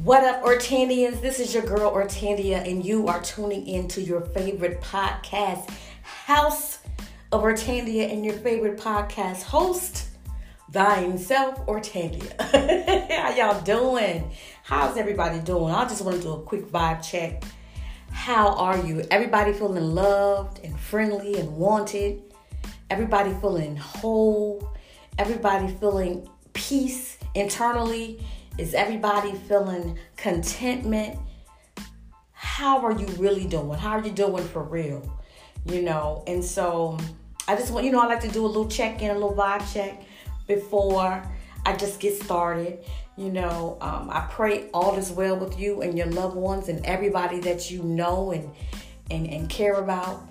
What up, Ortandians? This is your girl, Ortandia, and you are tuning in to your favorite podcast, House of Ortandia, and your favorite podcast host, Thine Self, Ortandia. How y'all doing? How's everybody doing? I just want to do a quick vibe check. How are you? Everybody feeling loved and friendly and wanted? Everybody feeling whole? Everybody feeling peace internally? Is everybody feeling contentment? How are you really doing? How are you doing for real? And so I just want, I like to do a little check-in, a little vibe check before I just get started. I pray all is well with you and your loved ones and everybody that you know and care about.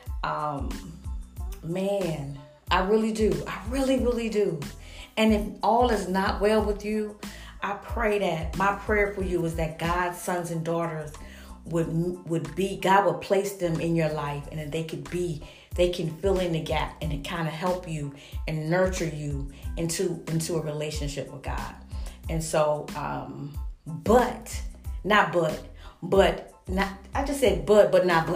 Man, I really do. I really, really do. And if all is not well with you, I pray that my prayer for you is that God's sons and daughters God would place them in your life, and that they can fill in the gap and it kind of help you and nurture you into a relationship with God. And so, but not, I just said but not.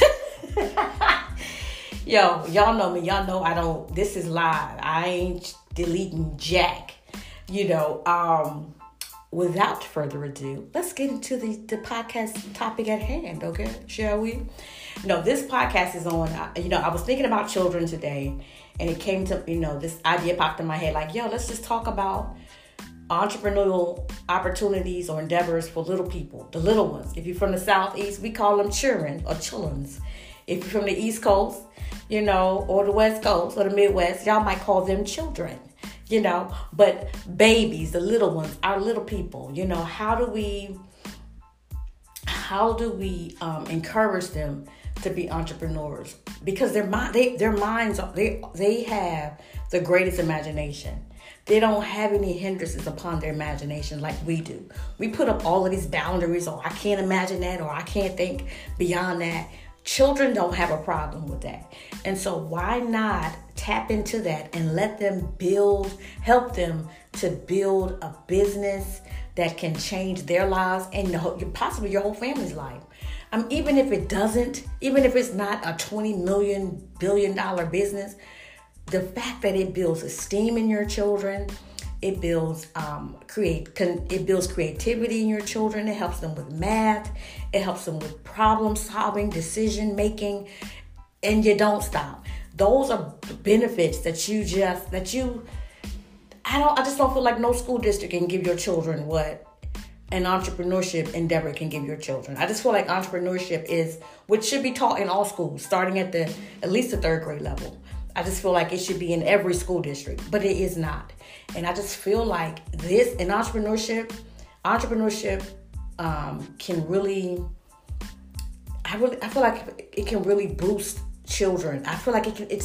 Yo, y'all know me. Y'all know this is live. I ain't deleting jack. Without further ado, let's get into the podcast topic at hand, okay? Shall we? This podcast is on, I was thinking about children today, and it came to, this idea popped in my head, like, let's just talk about entrepreneurial opportunities or endeavors for little people, the little ones. If you're from the Southeast, we call them children or chillins. If you're from the East Coast, or the West Coast or the Midwest, y'all might call them children. But babies, the little ones, our little people, how do we encourage them to be entrepreneurs? Because their minds, they have the greatest imagination. They don't have any hindrances upon their imagination like we do. We put up all of these boundaries, or I can't imagine that, or I can't think beyond that. Children don't have a problem with that. And so why not tap into that and let them help them to build a business that can change their lives and possibly your whole family's life. Even if it's not a $20 billion business, the fact that it builds esteem in your children, it builds creativity in your children. It helps them with math. It helps them with problem solving, decision making, and you don't stop. Those are benefits I just don't feel like no school district can give your children what an entrepreneurship endeavor can give your children. I just feel like entrepreneurship is what should be taught in all schools, starting at least the third grade level. I just feel like it should be in every school district, but it is not. And I just feel like entrepreneurship can really, I feel like it can really boost children. I feel like I'm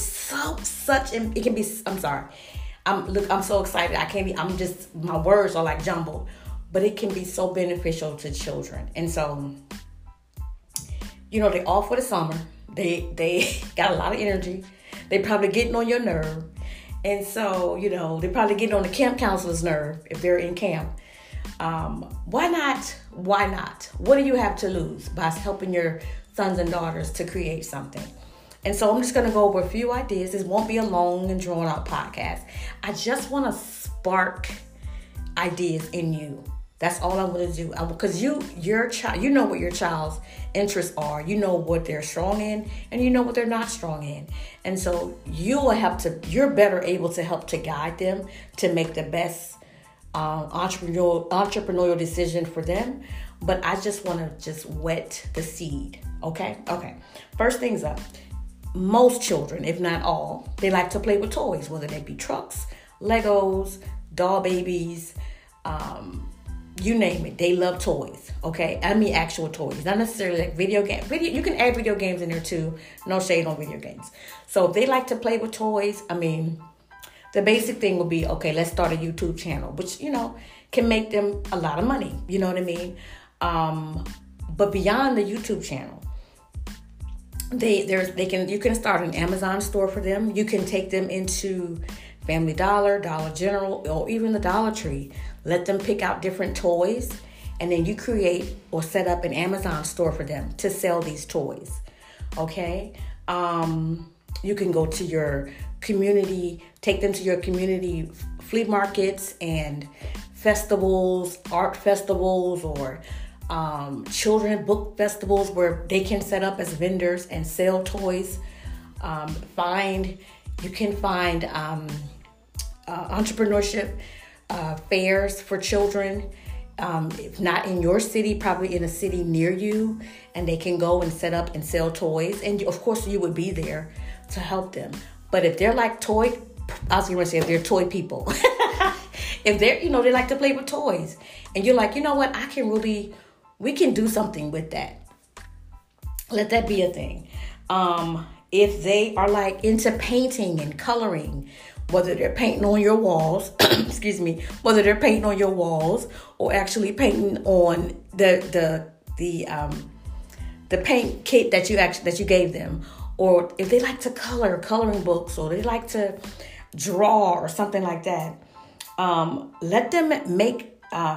so excited. My words are like jumbled, but it can be so beneficial to children. And so, they all for the summer. They got a lot of energy. They probably getting on your nerve. And so, they're probably getting on the camp counselor's nerve if they're in camp. Why not? What do you have to lose by helping your sons and daughters to create something? And so I'm just going to go over a few ideas. This won't be a long and drawn out podcast. I just want to spark ideas in you. That's all I want to do. Because your child, you know what your child's interests are. You know what they're strong in, and you know what they're not strong in. And so you're better able to help to guide them to make the best entrepreneurial decision for them. But I just want to wet the seed. Okay. First things up. Most children, if not all, they like to play with toys, whether they be trucks, Legos, doll babies, you name it. They love toys, okay? I mean actual toys, not necessarily like video games. You can add video games in there too. No shade on video games. So if they like to play with toys, the basic thing would be, okay, let's start a YouTube channel, which, can make them a lot of money. You know what I mean? But beyond the YouTube channel, you can start an Amazon store for them. You can take them into Family Dollar, Dollar General, or even the Dollar Tree. Let them pick out different toys and then you create or set up an Amazon store for them to sell these toys. Okay? You can go to your community, take them to your community flea markets and festivals, art festivals, or children book festivals where they can set up as vendors and sell toys. You can find entrepreneurship fairs for children. If not in your city, probably in a city near you, and they can go and set up and sell toys. And of course, you would be there to help them. But if they're like if they're toy people, if they're, they like to play with toys, and you're like, you know what, we can do something with that. Let that be a thing. If they are like into painting and coloring, whether they're painting on your walls, whether they're painting on your walls or actually painting on the paint kit that you gave them, or if they like to coloring books, or they like to draw or something like that, let them make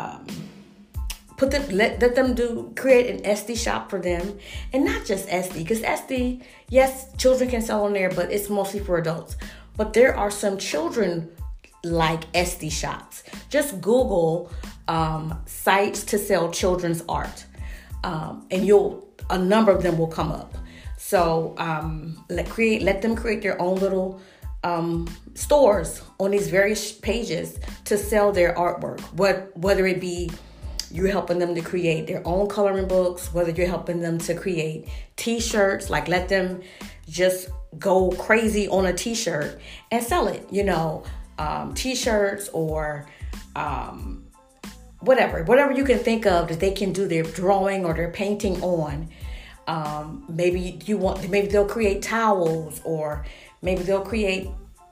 let them create an Etsy shop for them. And not just Etsy, because Etsy, yes, children can sell on there, but it's mostly for adults. But there are some children like Etsy shops. Just Google sites to sell children's art, and a number of them will come up. So let them create their own little stores on these various pages to sell their artwork. Whether it be you're helping them to create their own coloring books, whether you're helping them to create t-shirts, like let them just go crazy on a t-shirt and sell it, t-shirts or whatever you can think of that they can do their drawing or their painting on. Maybe they'll create towels, or maybe they'll create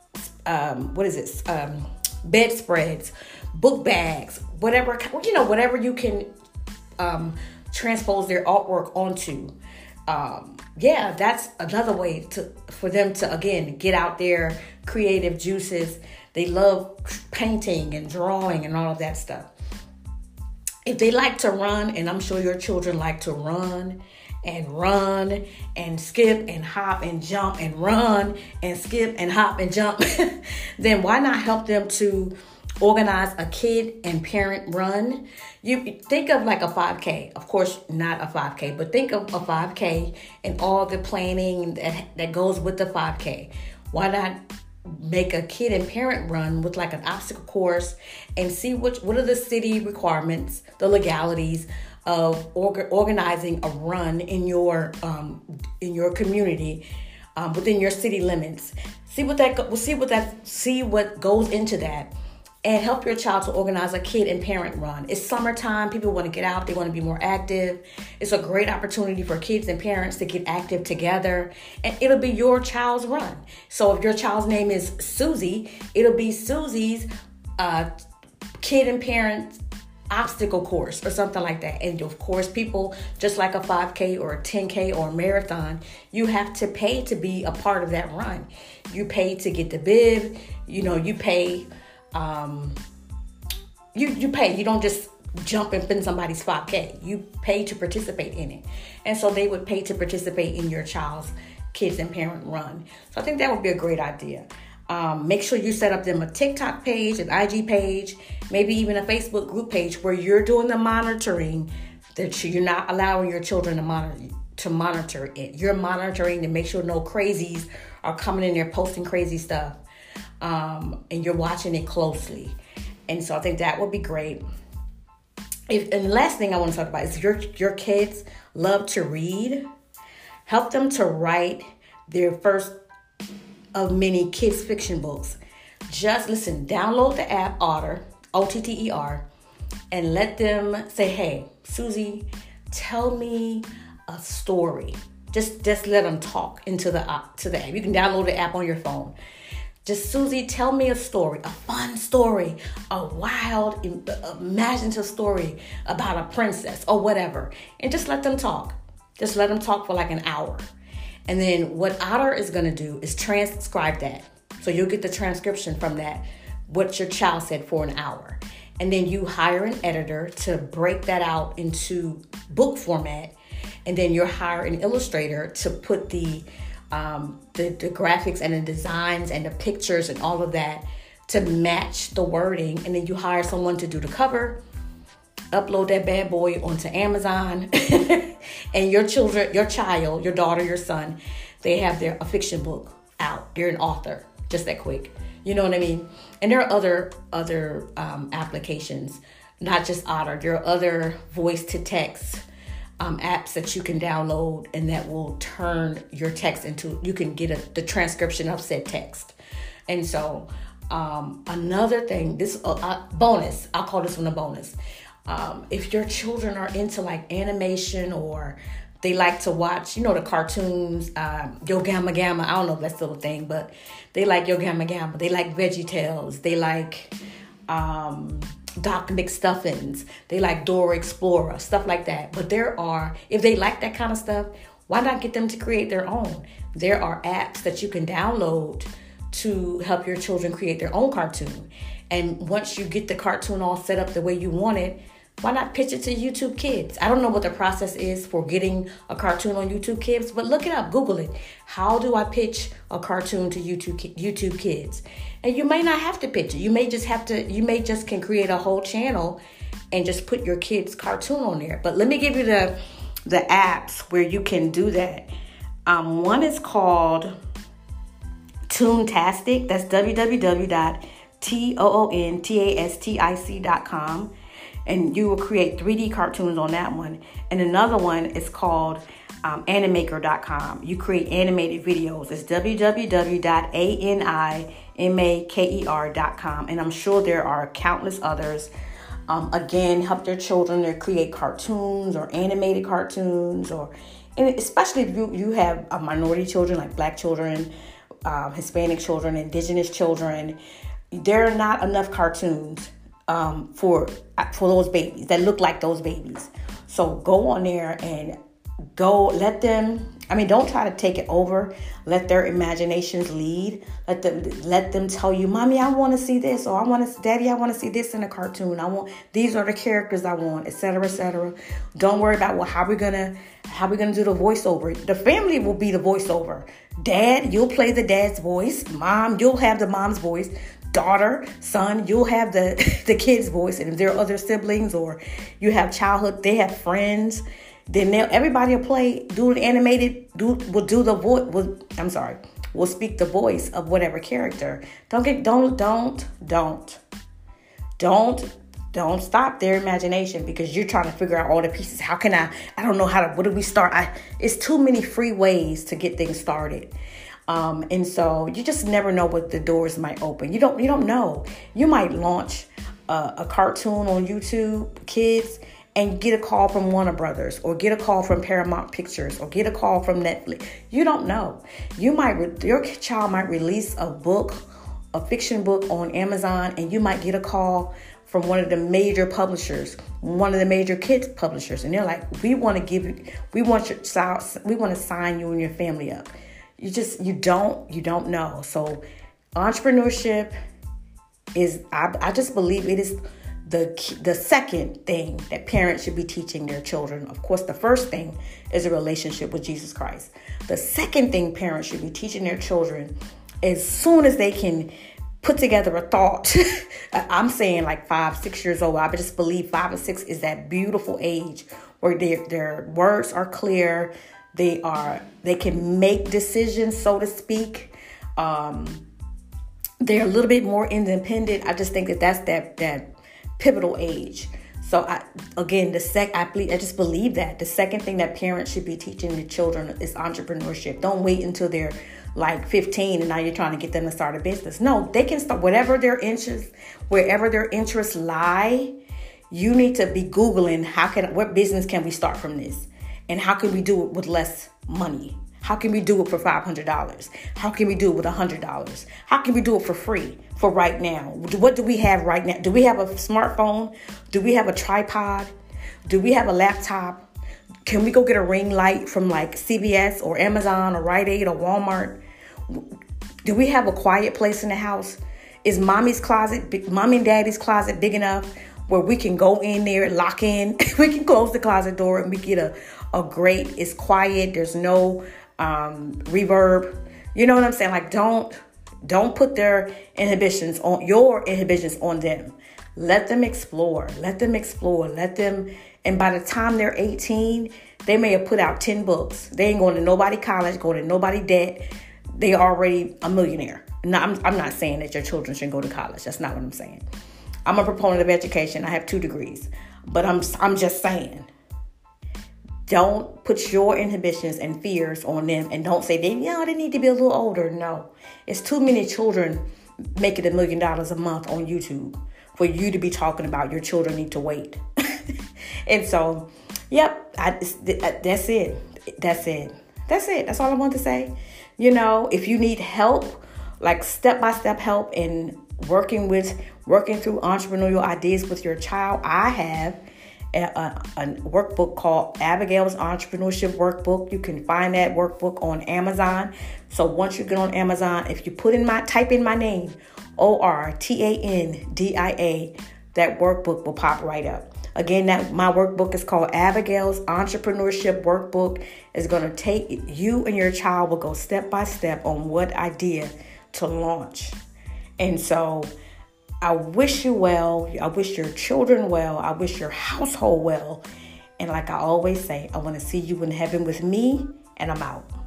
bedspreads, book bags, whatever you can transpose their artwork onto. That's another way for them to, again, get out their creative juices. They love painting and drawing and all of that stuff. If they like to run, and I'm sure your children like to run and skip and hop and jump and run and skip and hop and jump, then why not help them to organize a kid and parent run? You think of like a 5K, of course not a 5K, but think of a 5K and all the planning that goes with the 5K. Why not make a kid and parent run with like an obstacle course and see what are the city requirements, the legalities of organizing a run in your community, within your city limits. See what goes into that, and help your child to organize a kid and parent run. It's summertime. People want to get out. They want to be more active. It's a great opportunity for kids and parents to get active together, and it'll be your child's run. So if your child's name is Susie, it'll be Susie's kid and parent obstacle course or something like that. And of course, people, just like a 5K or a 10K or a marathon, you have to pay to be a part of that run. You pay to get the bib, you pay, you pay. You don't just jump and fin somebody's 5K. You pay to participate in it. And so they would pay to participate in your child's kids and parent run. So I think that would be a great idea. Make sure you set up them a TikTok page, an IG page, maybe even a Facebook group page where you're doing the monitoring, that you're not allowing your children to monitor it. You're monitoring to make sure no crazies are coming in there posting crazy stuff, and you're watching it closely. And so I think that would be great. And the last thing I want to talk about is your kids love to read. Help them to write their first of many kids fiction books. Just download the app Otter, OTTER, and let them say, hey, Susie, tell me a story. Just let them talk to the app. You can download the app on your phone. Just, Susie, tell me a story, a fun story, a wild, imaginative story about a princess or whatever. And just let them talk. Just let them talk for like an hour. And then what Otter is going to do is transcribe that. So you'll get the transcription from that, what your child said for an hour. And then you hire an editor to break that out into book format. And then you hire an illustrator to put the graphics and the designs and the pictures and all of that to match the wording. And then you hire someone to do the cover, upload that bad boy onto Amazon, and your child, your daughter, your son, they have a fiction book out. They're an author, just that quick. You know what I mean? And there are other applications, not just Otter. There are other voice to text apps that you can download, and that will turn your text into, you can get the transcription of said text. And so another thing, this bonus, I'll call this one a bonus. If your children are into like animation, or they like to watch, the cartoons, Yo Gamma Gamma, I don't know if that's still a thing, but they like Yo Gamma Gamma. They like VeggieTales. They like Doc McStuffins. They like Dora Explorer, stuff like that. But if they like that kind of stuff, why not get them to create their own? There are apps that you can download to help your children create their own cartoon. And once you get the cartoon all set up the way you want it, why not pitch it to YouTube Kids? I don't know what the process is for getting a cartoon on YouTube Kids, but look it up, Google it. How do I pitch a cartoon to YouTube Kids? And you may not have to pitch it. You may just can create a whole channel and just put your kids' cartoon on there. But let me give you the apps where you can do that. One is called Toontastic. That's www.toontastic.com. And you will create 3D cartoons on that one. And another one is called animaker.com. You create animated videos. It's www.animaker.com. And I'm sure there are countless others. Again, help their children to create cartoons or animated cartoons, and especially if you have minority children like Black children, Hispanic children, Indigenous children. There are not enough cartoons for those babies that look like those babies. So go on there and let them, don't try to take it over. Let their imaginations lead. Let them tell you, Mommy, I want to see this, or Daddy, I want to see this in a cartoon. These are the characters I want, etc., etc. Don't worry about how we're gonna do the voiceover. The family will be the voiceover. Dad, you'll play the dad's voice. Mom, you'll have the mom's voice. Daughter, son, you'll have the kid's voice. And if there are other siblings, or you have childhood, they have friends, then everybody will will speak the voice of whatever character. Don't stop their imagination because you're trying to figure out all the pieces. How can I don't know what do we start? It's too many free ways to get things started. And so you just never know what the doors might open. You don't know. You might launch a cartoon on YouTube Kids and get a call from Warner Brothers, or get a call from Paramount Pictures, or get a call from Netflix. You don't know. Your child might release a fiction book on Amazon, and you might get a call from one of the major publishers, one of the major kids publishers, and they're like, we want to sign you and your family up. You don't know. So entrepreneurship is, I just believe it is the second thing that parents should be teaching their children. Of course, the first thing is a relationship with Jesus Christ. The second thing parents should be teaching their children, as soon as they can put together a thought. I'm saying like 5, 6 years old. I just believe 5 and 6 is that beautiful age where their words are clear. They can make decisions, so to speak. They're a little bit more independent. I just think that's that pivotal age. So I just believe that the second thing that parents should be teaching the children is entrepreneurship. Don't wait until they're like 15 and now you're trying to get them to start a business. No, they can start wherever their interests lie. You need to be Googling what business can we start from this, and how can we do it with less money? How can we do it for $500? How can we do it with $100? How can we do it for free for right now? What do we have right now? Do we have a smartphone? Do we have a tripod? Do we have a laptop? Can we go get a ring light from like CVS or Amazon or Rite Aid or Walmart? Do we have a quiet place in the house? Is mommy and daddy's closet big enough where we can go in there, lock in, we can close the closet door and we get a great, it's quiet, there's no reverb. You know what I'm saying? Like, don't put your inhibitions on them. Let them explore. And by the time they're 18, they may have put out 10 books. They ain't going to nobody college, going to nobody debt. They already a millionaire. No, I'm not saying that your children should go to college. That's not what I'm saying. I'm a proponent of education. I have 2 degrees. But I'm just saying, don't put your inhibitions and fears on them, and don't say they need to be a little older. No, it's too many children making $1 million a month on YouTube for you to be talking about your children need to wait. And so, yep, that's it. That's all I want to say. If you need help, like step-by-step help in working through entrepreneurial ideas with your child, I have a workbook called Abigail's Entrepreneurship Workbook. You can find that workbook on Amazon. So once you get on Amazon, if you type in my name, ORTANDIA, that workbook will pop right up. Again, my workbook is called Abigail's Entrepreneurship Workbook. It's going to take you and your child will go step by step on what idea to launch. And so I wish you well. I wish your children well. I wish your household well. And like I always say, I want to see you in heaven with me, and I'm out.